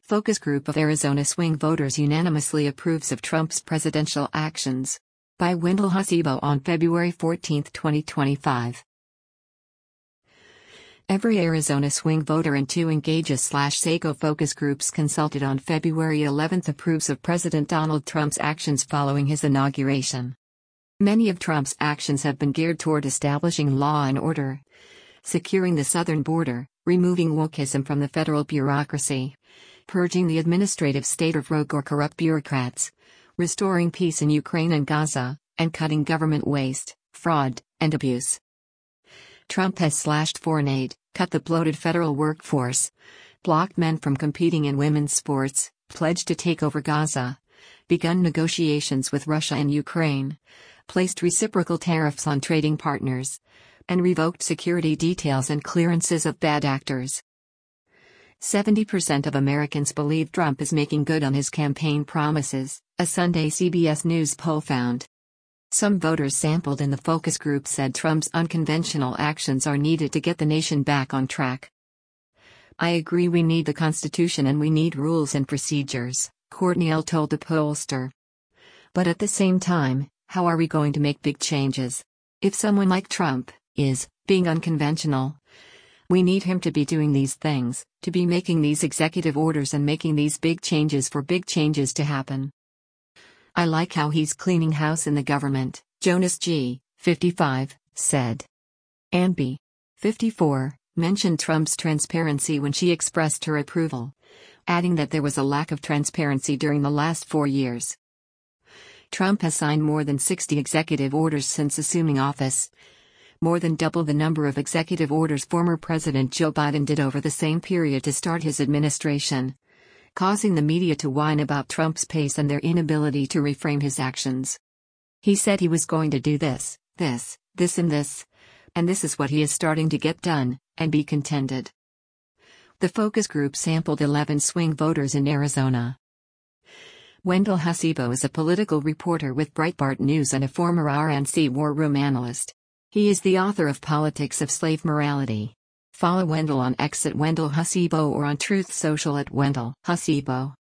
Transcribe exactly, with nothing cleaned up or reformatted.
Focus group of Arizona swing voters unanimously approves of Trump's presidential actions. By Wendell Hasibo on February fourteenth, twenty twenty-five. Every Arizona swing voter and two Engages/Saco focus groups consulted on February eleventh approves of President Donald Trump's actions following his inauguration. Many of Trump's actions have been geared toward establishing law and order, securing the southern border, removing wokeism from the federal bureaucracy, purging the administrative state of rogue or corrupt bureaucrats, restoring peace in Ukraine and Gaza, and cutting government waste, fraud, and abuse. Trump has slashed foreign aid, cut the bloated federal workforce, blocked men from competing in women's sports, pledged to take over Gaza, begun negotiations with Russia and Ukraine, placed reciprocal tariffs on trading partners, and revoked security details and clearances of bad actors. seventy percent of Americans believe Trump is making good on his campaign promises, a Sunday C B S News poll found. Some voters sampled in the focus group said Trump's unconventional actions are needed to get the nation back on track. "I agree we need the Constitution and we need rules and procedures," Courtney L. told the pollster. "But at the same time, how are we going to make big changes? If someone like Trump is being unconventional, we need him to be doing these things, to be making these executive orders and making these big changes for big changes to happen. I like how he's cleaning house in the government," Jonas G., fifty-five, said. Ann B., fifty-four, mentioned Trump's transparency when she expressed her approval, adding that there was a lack of transparency during the last four years. Trump has signed more than sixty executive orders since assuming office, more than double the number of executive orders former President Joe Biden did over the same period to start his administration, causing the media to whine about Trump's pace and their inability to reframe his actions. He said he was going to do this, this, this and this, and this is what he is starting to get done, and be contented. The focus group sampled eleven swing voters in Arizona. Wendell Hasibo is a political reporter with Breitbart News and a former R N C war room analyst. He is the author of Politics of Slave Morality. Follow Wendell on X at Wendell Hasibo or on Truth Social at Wendell Hasibo.